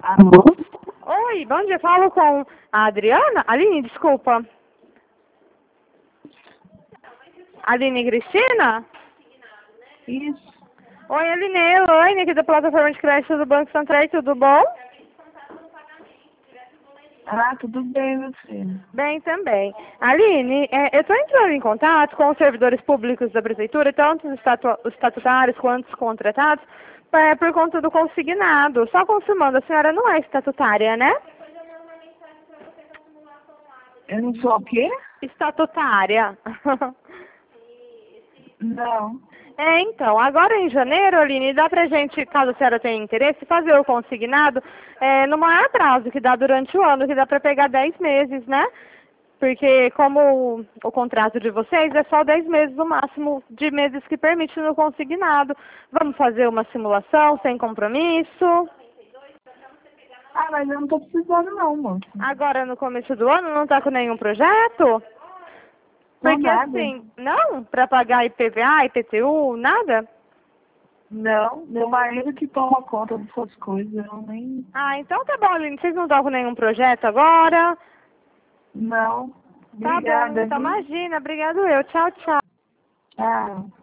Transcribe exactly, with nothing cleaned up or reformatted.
Alô? Oi, bom dia. Falo com a Adriana. Aline, desculpa. Aline Cristina? Isso. Oi, Aline. Elaine, aqui da plataforma de crédito do Banco Santander. Tudo bom? Ah, tudo bem, meu filho. Bem também. Aline, é, eu estou entrando em contato com os servidores públicos da Prefeitura, tanto os, estatu os estatutários quanto os contratados, é, por conta do consignado. Só confirmando, a senhora não é estatutária, né? Eu não sou o quê? Estatutária. Não. É, então, agora em janeiro, Aline, dá pra gente, caso a senhora tenha interesse, fazer o consignado é, no maior prazo, que dá durante o ano, que dá pra pegar dez meses, né? Porque como o, o contrato de vocês é só dez meses o máximo de meses que permite no consignado. Vamos fazer uma simulação sem compromisso? Ah, mas eu não tô precisando não, moço. Agora no começo do ano não tá com nenhum projeto? Não, Porque nada. assim, não? Pra pagar I P V A, I P T U, nada? Não, meu marido que toma conta dessas coisas, eu nem... Ah, então tá bom, Aline. Vocês não estão com nenhum projeto agora? Não. Tá bom, Obrigada, então viu? imagina. Obrigado eu. Tchau, tchau. Tchau.